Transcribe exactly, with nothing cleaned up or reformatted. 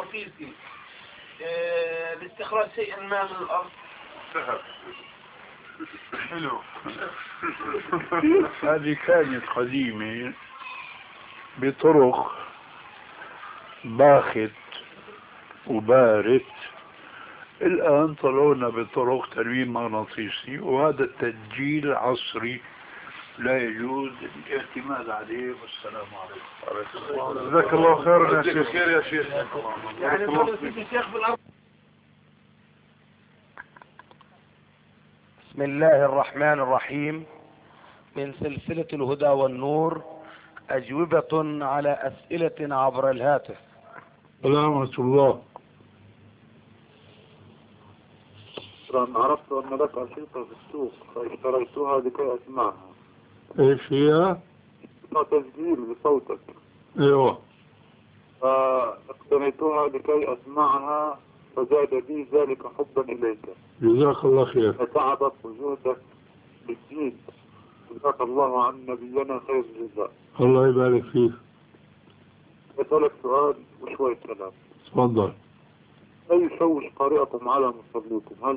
المغناطيسي آه، لاستخراج شيء ما من الأرض. حلو. هذه كانت قديمة بطرق باخت وبارت، الآن طلعونا بطرق تنويم مغناطيسي، وهذا التسجيل عصري لا يجوز الاعتماد عليه. والسلام عليكم. جزاك الله خيرا يا شيخ. خير يا شيخ. يعني فلسفة الشيخ بالأرض. بسم الله الرحمن الرحيم. من سلسلة الهدى والنور، أجوبة على أسئلة عبر الهاتف. سلامة الله. عرفت أن لك أنشطة في السوق فاشتريتها لكي أسمعها. ايش هي؟ تسجيل بصوتك. ايوه. فاقتنيتها لكي أسمعها فزاد بي ذلك حبا إليك. جزاك الله خير. فتعبك وجهدك بالدين. جزاك الله عن نبينا خير الجزاء. الله يبارك فيك. أسألك سؤال وشوية كلام. تفضل. لا يشوش قارئكم على مصليكم، هل